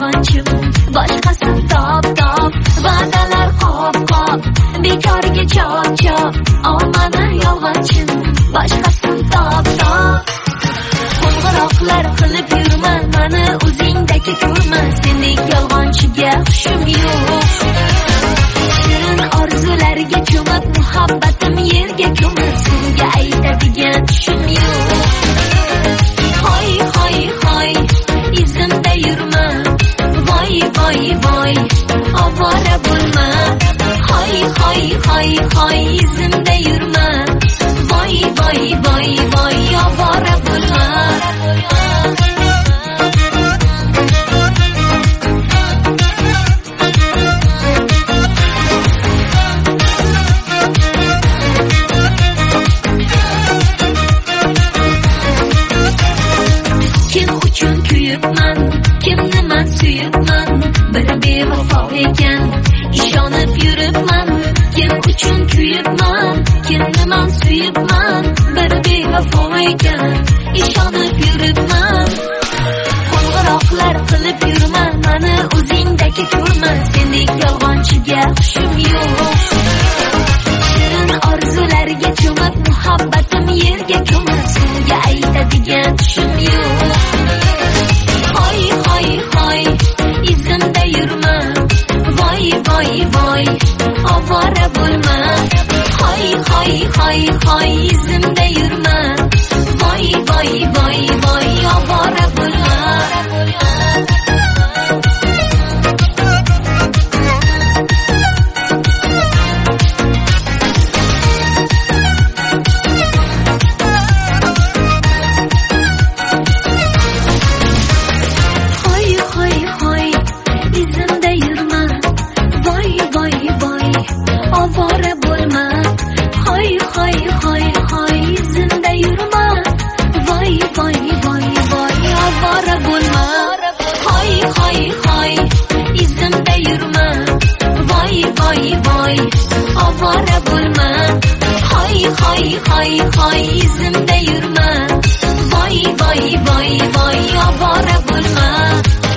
yolg'onchim, boshqasi top va'dalar qop bekorga chop olmani yolg'onchim, boshqasi top qo'ng'iroqlar qilib yurma, mani o'zingdagi ko'rma, sendek yolg'onchiga hushim yo'q. Shirin orzularga cho'mib, muhabbatim yerga ko'mib, senga aytadigan tushim yo'q. Hoy izimda yurma, voy ovora bo'lma. Hoy izimda yurma, voy ovora bo'lma. Kim uchun kuyibman, kimni man suyibman, bir bevafo ekan ishonib yuribman. Kim uchun kuyibman, kimni man suyibman, bir bevafo ekan ishonib yuribman. Qo'ng'iroqlar qilib yurma, mani o'zingdagi ko'rma, sendek yolg'onchiga hushim yo'q. Shirin orzularga cho'mib, muhabbatim yerga ko'mib, senga aytadigan tushim yo'q. Hoy izimda yurma, voy ovora bo'lma. Hoy izimda yurma, voy ovora bo'lma. Izimda yurma, voy ovora bo'lma. Hoy izimda yurma, voy ovora bo'lma. Hoy izimda yurma, voy ovora bo'lma. Hoy izimda yurma, voy ovora bo'lma.